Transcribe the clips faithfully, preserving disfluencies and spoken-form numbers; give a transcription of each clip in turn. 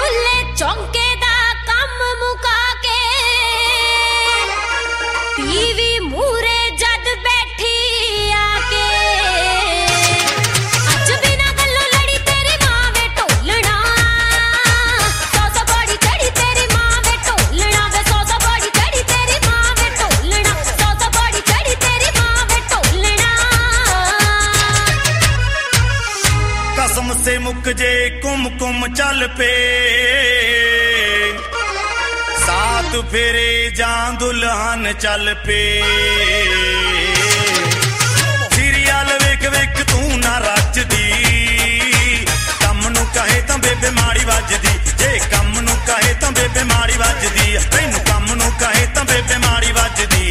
चूल्हे चौंके दा कम मुका के टीवी मूरे जद बैठी आके अज बिना गल्लों लड़ी तेरी मां वे ढोलना सौ सौ बड़ी चढ़ी तेरी मां वे ढोलना वे सौ सौ बड़ी चढ़ी तेरी मां वे ढोलना सौ सौ बड़ी चढ़ी तेरी मां वे ढोलना। कसम से मुक जे कुम कुम चल पे सात फेरे जां दुल्हन चल पे सीरियल वेख वेख तू ना रचदी कम नू कहे तां बेबे माड़ी वजदी जे कम नू कहे तां बेबे माड़ी वजदी तैनू कम नू कहे तां बेबे माड़ी वजदी।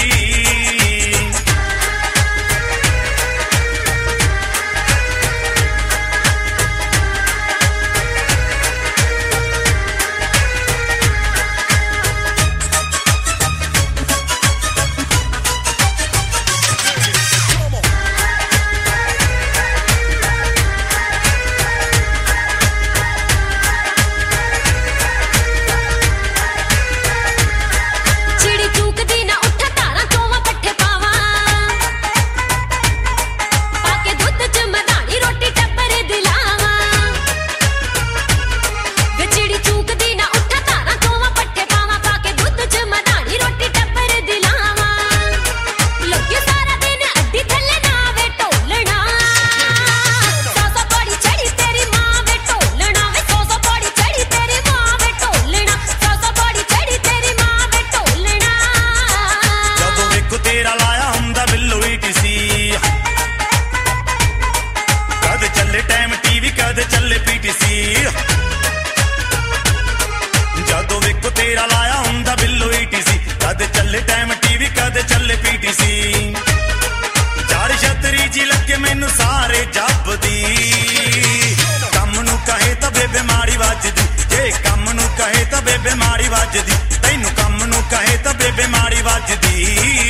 जदों वेखो तेरा लाया हुंदा बिल्लो ईटीसी कद चले टाइम टीवी कद चले पीटीसी चार छतरी जी लगे मैनू सारे जपदी कम नू कहे तां बेबे माड़ी वजदी जे कम नू कहे तां बेबे माड़ी वजदी तैनू कम नू कहे तां बेबे माड़ी वजदी।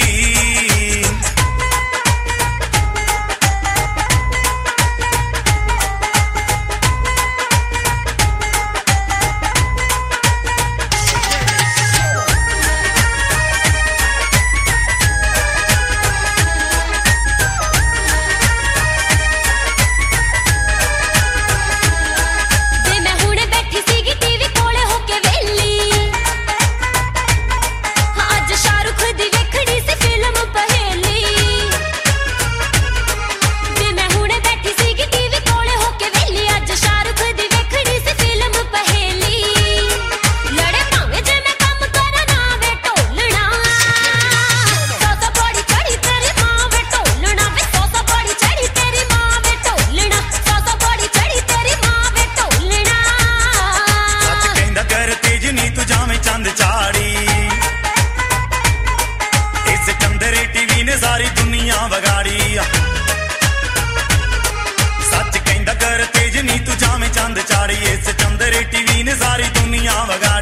सारी दुनिया बगाड़ी सच कहंदा कर तेज नी तू जावे चंद चाड़ी इस चंदरे टीवी ने सारी दुनिया बगाड़ी।